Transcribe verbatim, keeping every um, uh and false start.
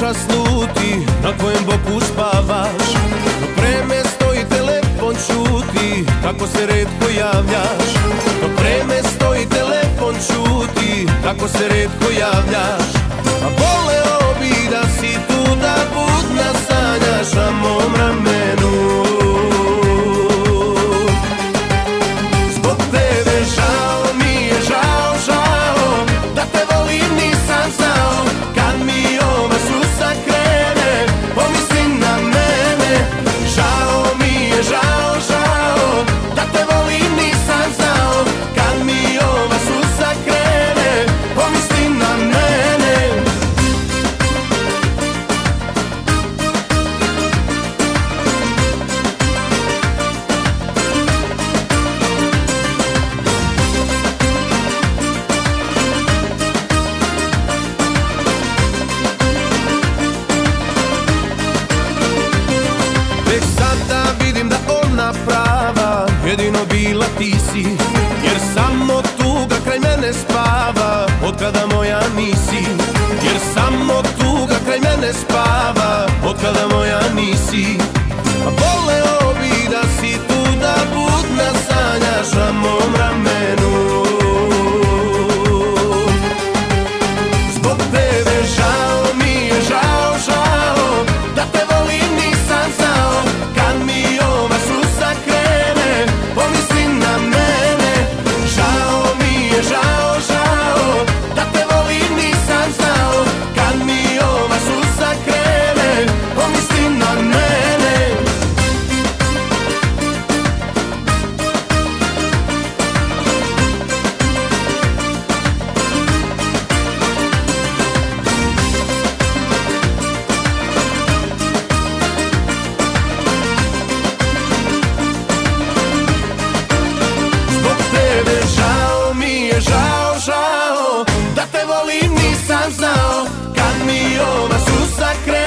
noćas sluti, na kojem boku spavaš. Dok vreme stoji, telefon šuti, kako se retko javljaš. Dok vreme stoji, telefon šuti, kako se retko javljaš. A voleo bi da si tu, da budna sanjaš na mom ramenu. Zbog tebe žao mi je, žao, žao, da te volim nisam znao. Kad mi ova suza krene, pomisli na mene. Žao mi je, žao, žao, da te volim nisam znao. Kad mi ova suza krene, pomisli na mene. Tek sada vidim da ona prava jedino bila ti si, jer samo tuga kraj mene spava od kada moja nisi. Jer samo tuga kraj mene spava od kada moja nisi. A voleo bi da si tu, da budna sanjaš na mom ramenu. Zbog tebe žao mi je, žao, žao, da te volim nisam znao. Kad mi ova suza krene, pomisli na mene. Žao mi je, žao, žao, da te volim nisam znao. Kad mi ova suza krene, pomisli na mene. Zbog tebe žao mi je, žao, žao, da te volim nisam znao. Kad mi ova suza krene,